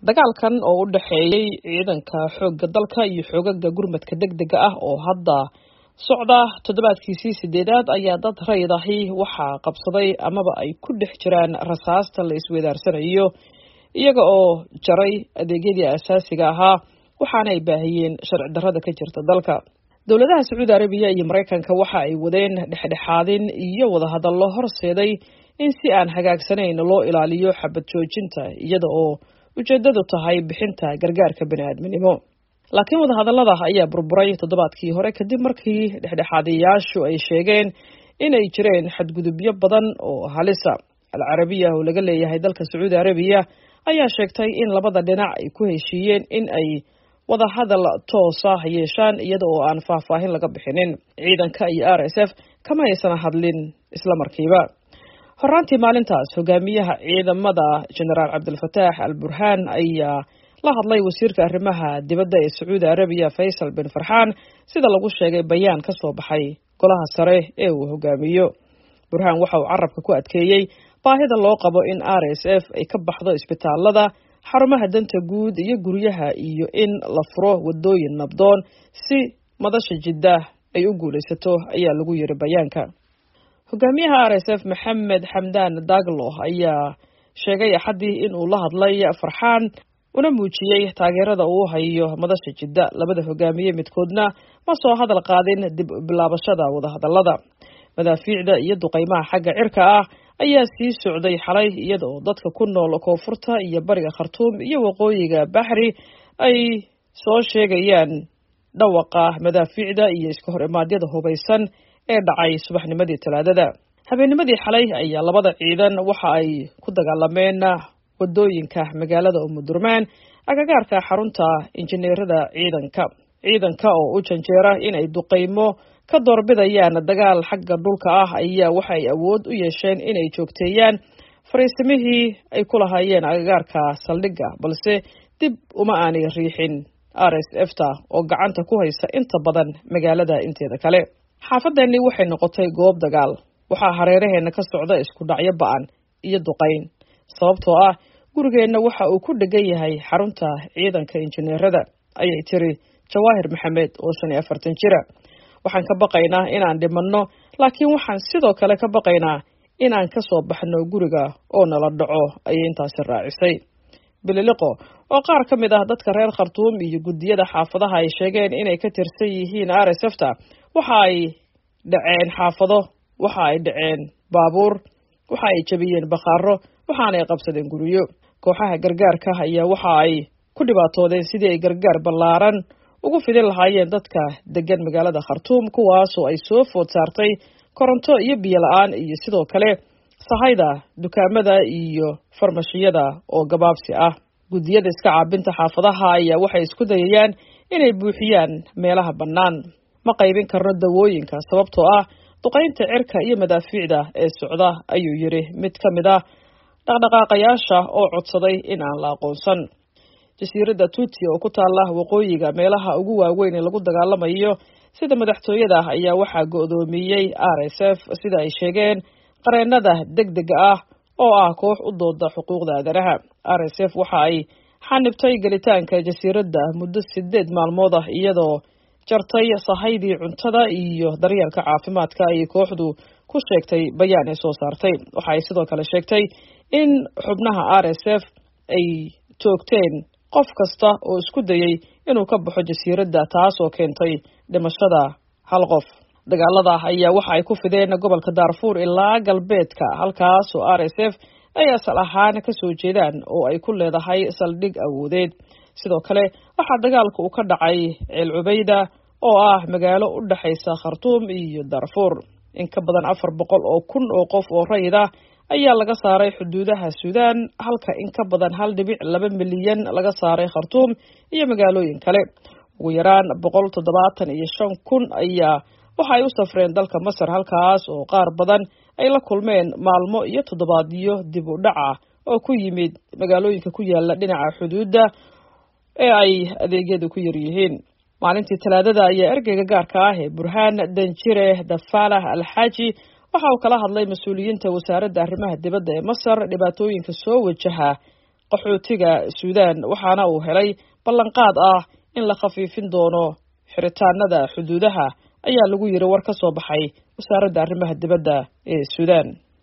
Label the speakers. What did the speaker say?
Speaker 1: dagaalkan oo u dhaxeeyay ciidanka xoogga dalka iyo xoogagga gurmadka degdega ah oo hadda socda toddobaadkiisii 8aad ayaa dad rayid ahi waxaa qabsaday amaba ay ku dhex jiraan rasaasta la isweydaarsanayo iyaga oo jaray adeegyadii asaasiga ahaa waxaana ay baahiyeen sharci darrada ka jirta dalka. dowladaha Sacuudi Arabiya iyo Mareykanka waxa ay wadeen dhexdhexaadin iyo wadahadallo horseeday in si aan hagaagsanayn loo ilaaliyo xabad joojinta iyada oo ujeedadu tahay bixinta gargaarka bini'aadminimo. laakiin wadahadallada ayaa burburay toddobaadkii hore kadib markii dhexdhexaadiyaashu ay sheegeen inay jireen xadgudubyo badan oo halisa. Al-Arabiya oo laga leeyahay dalka Sacuudi Arabiya ayaa sheegtay in labada dhinac ay ku heshiiyeen in ay wadahadal toos ah yeeshaan iyada oo aan faahfaahin laga bixinin. ciidanka iyo RSF kama aysan hadlin isla markiiba. horaantii maalintaas hogaamiyaha ciidamada Generaal Abdulfataax al-Burhaan ayaa la hadlay wasiirka arrimaha dibadda ee Sacuudi Arabiya Faysal bin Farxaan sida lagu sheegay bayaan ka soo baxay golaha sare ee uu hogaamiyo. Burhaan waxa uu carabka ku adkeeyay baahida loo qabo in RSF ay ka baxdo isbitaalada, xarumaha danta guud iyo guryaha iyo in la furo wadooyin nabdoon si madasha Jiddah ay u guulaysato ayaa lagu yiri bayaanka. hogaamiyaha RSF Maxamed Xamdaan Daglo ayaa sheegay axadii in uu la hadlay Farxaan una muujiyay taageerada uu hayo madasha Jiddah. labada hogaamiye midkoodna ma soo hadal qaadin dib u bilaabashada wadahadallada. madaafiicda iyo duqeymaha xagga cirka ah ayaa sii socday xalay iyada oo dadka ku nool koonfurta iyo bariga Khartoum iyo waqooyiga Bahri ay soo sheegayaan dhawaqa madaafiicda iyo iska hor imaadyada hubeysan ee dhacay subaxnimadii Talaadada. habeennimadii xalay ayaa labada ciidan waxa ay ku dagaalameen wadooyinka magaalada Umudurmaan agagaarka xarunta injineerada ciidanka oo u janjeera inay duqeymo ka doorbidayaan dagaal xagga dhulka ah ayaa waxa ay awood u yeesheen inay joogteeyaan fariisimihii ay ku lahaayeen agagaarka saldhigga, balse dib uma aanay riixin RSF-ta oo gacanta ku haysa inta badan magaalada inteeda kale. xaafadeennii waxay noqotay goob dagaal. waxaa hareeraheena ka socda isku dhacyo ba'an iyo duqeyn sababtoo ah gurigeenna waxa uu ku dhegan yahay xarunta ciidanka injineerada, ayay tiri Jawaahir Maxamed oo 45 jira. waxaan ka baqaynaa inaan dhimanno, laakiin waxaan sidoo kale ka baqaynaa inaan ka soo baxno guriga oo nala dhaco, ayay intaasi raacisay. bililiqo oo qaar ka mid ah dadka reer Khartoum iyo gudiyada xaafadaha ay sheegeen inay ka tirsan yihiin RSF-ta waxa ay dhaceen xaafado, waxa ay dhaceen baabuur, waxa ay jabiyeen bakhaaro, waxaana ay qabsadeen guryo. kooxaha gargaarka ayaa waxa ay ku dhibaatoodeen sidii ay gargaar ballaaran ugu fidin lahaayeen dadka degan magaalada Khartoum kuwaasoo ay soo food saartay koronto iyo biyo la'aan iyo sidoo kale sahayda dukaamada iyo farmashiyada oo gabaabsi ah. gudiyada iska caabinta xaafadaha ayaa waxay isku dayayaan inay buuxiyaan meelaha bannaan. ma qaybin karno dawooyinka sababtoo ah duqeynta cirka iyo madaafiicda ee socda, ayuu yiri mid ka mid ah dhaqdhaqaaqayaasha oo codsaday in aan la aqoonsan. jasiiradda Tuti oo ku taala waqooyiga meelaha ugu waaweyn ee lagu dagaalamayo sida madaxtooyada ayaa waxaa go'doomiyey RSF sida ay sheegeen qareenada degdega ah oo ah koox u dooda xuquuqda aadanaha. RSF waxa ay xanibtay galitaanka jasiiradda muddo 8 maalmood ah iyadoo jartay sahaydii cuntada iyo daryeelka caafimaadka ay kooxdu ku sheegtay bayaan ay soo saartay. waxa ay sidoo kale sheegtay in xubnaha RSF ay toogteen qof kasta oo isku dayay inuu ka baxo jasiiradda, taas oo keentay dhimashada 1 qof. dagaalada ayaa waxa ay ku fideen gobolka Darfur ilaa galbeedka, halkaas oo RSF ay asal ahaan ka soo jeedaan oo ay ku leedahay saldhig awoodeed. sidoo kale waxaa dagaalku uu ka dhacay El Ubayda oo ah magaalo u dhaxaysa Khartoum iyo Darfur. in ka badan 400,000 oo qof oo rayid ah ayaa laga saaray xuduudaha Suudaan, halka in ka badan 1.2 milyan laga saaray Khartoum iyo magaalooyin kale. ugu yaraan 175,000 ayaa waxa ay u safreen dalka Masar, halkaas oo qaar badan ay la kulmeen maalmo iyo toddobaadyo dib u dhac ah oo ku yimid magaalooyinka ku yaala dhinaca xuduudda ee ay adeegyadu ku yar yihiin. maalintii Talaadada ayaa ergeyga gaarka ah ee Burhaan Danjire Dafalah Al-Haji waxa uu kala hadlay mas'uuliyiinta wasaaradda arrimaha dibadda ee Masar dhibaatooyinka soo wajaha qaxootiga Suudaan waxaana uu helay ballanqaad ah in la khafiifin doono xiritaanada xuduudaha ayaa lagu yiri war ka soo baxay wasaaradda arrimaha dibadda ee Suudaan.